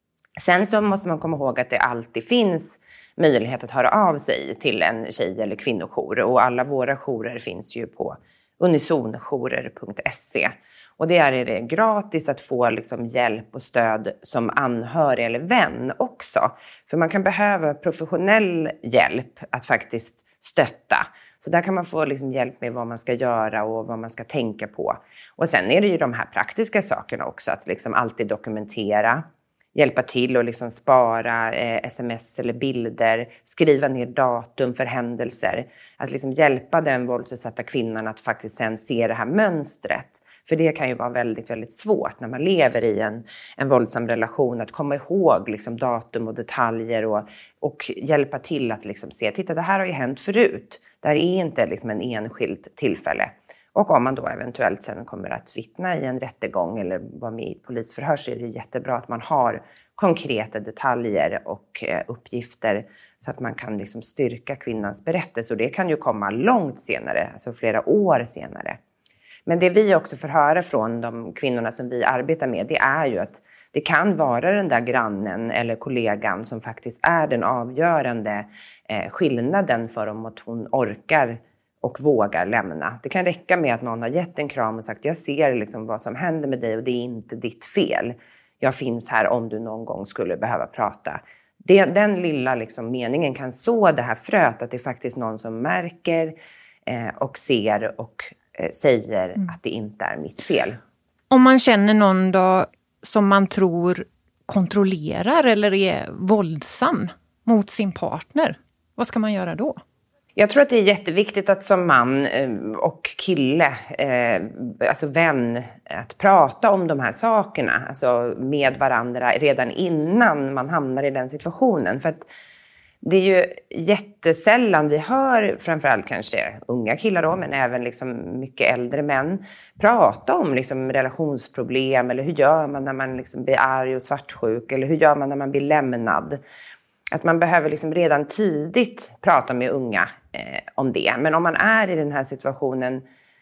F: Sen så måste man komma ihåg att det alltid finns möjlighet att höra av sig till en tjej- eller kvinnojour. Och alla våra jourer finns ju på unisonjourer punkt se. Och det är det gratis att få liksom hjälp och stöd som anhörig eller vän också. För man kan behöva professionell hjälp att faktiskt stötta. Så där kan man få liksom hjälp med vad man ska göra och vad man ska tänka på. Och sen är det ju de här praktiska sakerna också. Att liksom alltid dokumentera, hjälpa till och liksom spara eh, sms eller bilder. Skriva ner datum för händelser. Att liksom hjälpa den våldsutsatta kvinnan att faktiskt sen se det här mönstret. För det kan ju vara väldigt, väldigt svårt när man lever i en, en våldsam relation. Att komma ihåg liksom datum och detaljer och, och hjälpa till att liksom se. Titta, det här har ju hänt förut. Det här är inte liksom en enskilt tillfälle. Och om man då eventuellt sen kommer att vittna i en rättegång eller vara med i ett polisförhör så är det jättebra att man har konkreta detaljer och eh, uppgifter så att man kan liksom styrka kvinnans berättelse. Och det kan ju komma långt senare, alltså flera år senare. Men det vi också får höra från de kvinnorna som vi arbetar med, det är ju att det kan vara den där grannen eller kollegan som faktiskt är den avgörande eh, skillnaden för om att hon orkar och vågar lämna. Det kan räcka med att någon har gett en kram och sagt jag ser liksom vad som händer med dig och det är inte ditt fel. Jag finns här om du någon gång skulle behöva prata. Det, den lilla liksom meningen kan så det här fröet att det är faktiskt någon som märker eh, och ser och eh, säger mm. att det inte är mitt fel.
C: Om man känner någon då som man tror kontrollerar eller är våldsam mot sin partner, vad ska man göra då?
F: Jag tror att det är jätteviktigt att som man och kille, eh, alltså vän, att prata om de här sakerna alltså med varandra redan innan man hamnar i den situationen. För att det är ju jättesällan vi hör, framförallt kanske unga killar då, men även liksom mycket äldre män, prata om liksom relationsproblem eller hur gör man när man liksom blir arg och svartsjuk eller hur gör man när man blir lämnad. Att man behöver liksom redan tidigt prata med unga eh, om det. Men om man är i den här situationen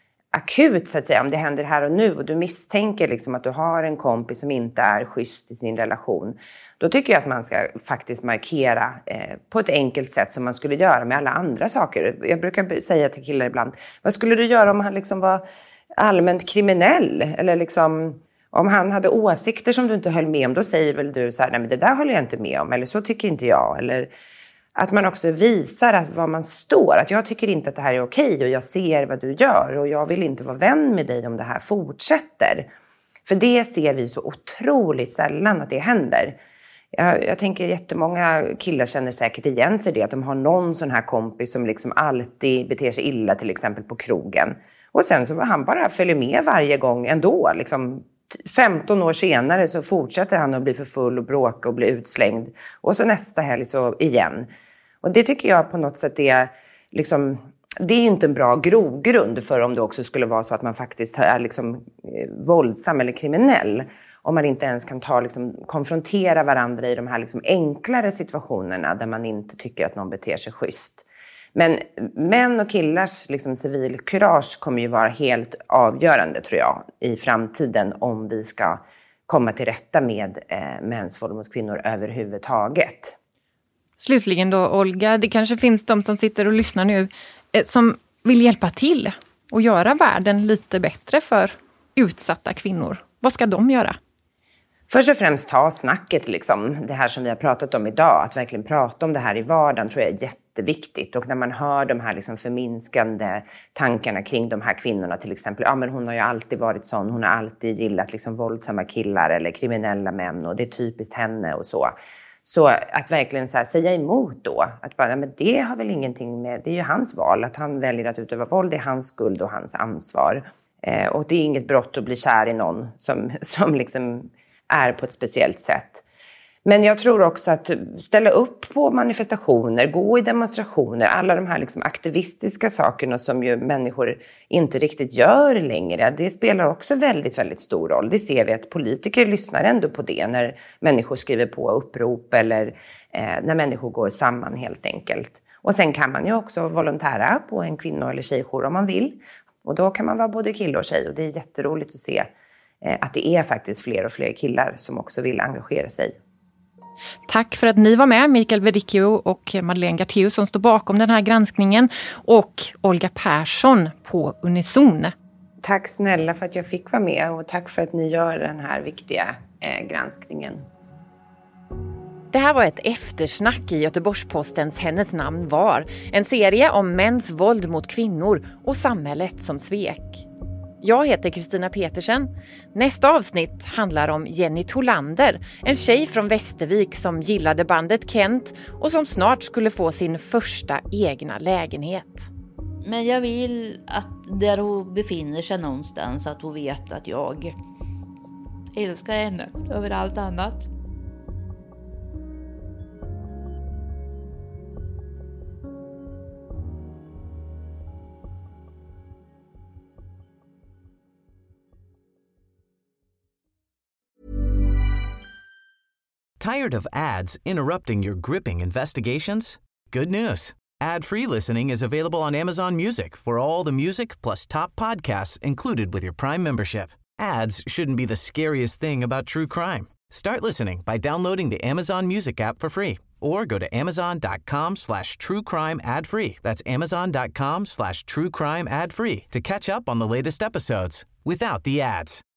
F: akut så att säga, om det händer här och nu och du misstänker liksom att du har en kompis som inte är schysst i sin relation. Då tycker jag att man ska faktiskt markera eh, på ett enkelt sätt som man skulle göra med alla andra saker. Jag brukar säga till killar ibland, vad skulle du göra om han liksom var allmänt kriminell? Eller liksom... Om han hade åsikter som du inte höll med om, då säger väl du så här, nej men det där håller jag inte med om, eller så tycker inte jag. Eller att man också visar att var man står, att jag tycker inte att det här är okej och jag ser vad du gör och jag vill inte vara vän med dig om det här fortsätter. För det ser vi så otroligt sällan att det händer. Jag, jag tänker jättemånga killar känner säkert igen sig det, att de har någon sån här kompis som liksom alltid beter sig illa till exempel på krogen. Och sen så han bara följer med varje gång ändå liksom. femton år senare så fortsätter han att bli för full och bråka och bli utslängd. Och så nästa helg så igen. Och det tycker jag på något sätt är liksom, det är ju inte en bra grogrund för om det också skulle vara så att man faktiskt är liksom våldsam eller kriminell. Om man inte ens kan ta, liksom, konfrontera varandra i de här liksom enklare situationerna där man inte tycker att någon beter sig schysst. Men män och killars liksom, civilkurage kommer ju vara helt avgörande tror jag i framtiden om vi ska komma till rätta med eh, mäns våld mot kvinnor överhuvudtaget.
C: Slutligen då Olga, det kanske finns de som sitter och lyssnar nu eh, som vill hjälpa till och göra världen lite bättre för utsatta kvinnor. Vad ska de göra?
F: Först och främst ta snacket, liksom, det här som vi har pratat om idag. Att verkligen prata om det här i vardagen tror jag är jätteviktigt. Och när man hör de här liksom förminskande tankarna kring de här kvinnorna till exempel. Ja, men hon har ju alltid varit sån. Hon har alltid gillat liksom våldsamma killar eller kriminella män. Och det är typiskt henne och så. Så att verkligen så här, säga emot då. Att bara, ja, men det har väl ingenting med, det är ju hans val. Att han väljer att utöva våld, det är hans skuld och hans ansvar. Eh, och det är inget brott att bli kär i någon som, som liksom är på ett speciellt sätt. Men jag tror också att ställa upp på manifestationer, gå i demonstrationer, alla de här liksom aktivistiska sakerna som ju människor inte riktigt gör längre, det spelar också väldigt, väldigt stor roll. Det ser vi att politiker lyssnar ändå på det när människor skriver på upprop eller eh, när människor går samman helt enkelt. Och sen kan man ju också volontära på en kvinno- eller tjejjour om man vill. Och då kan man vara både kille och tjej och det är jätteroligt att se att det är faktiskt fler och fler killar som också vill engagera sig.
C: Tack för att ni var med, Mikael Verdicchio och Madeleine Gartéus som står bakom den här granskningen och Olga Persson på Unison.
F: Tack snälla för att jag fick vara med och tack för att ni gör den här viktiga eh, granskningen.
C: Det här var ett eftersnack i Göteborgs-Postens Hennes namn var. En serie om mäns våld mot kvinnor och samhället som svek. Jag heter Kristina Petersen. Nästa avsnitt handlar om Jenny Tolander, en tjej från Västervik som gillade bandet Kent och som snart skulle få sin första egna lägenhet.
H: Men jag vill att där hon befinner sig någonstans att hon vet att jag älskar henne över allt annat.
I: Tired of ads interrupting your gripping investigations? Good news. Ad-free listening is available on Amazon Music for all the music plus top podcasts included with your Prime membership. Ads shouldn't be the scariest thing about true crime. Start listening by downloading the Amazon Music app for free or go to amazon.com slash true crime ad free. That's amazon.com slash true crime ad free to catch up on the latest episodes without the ads.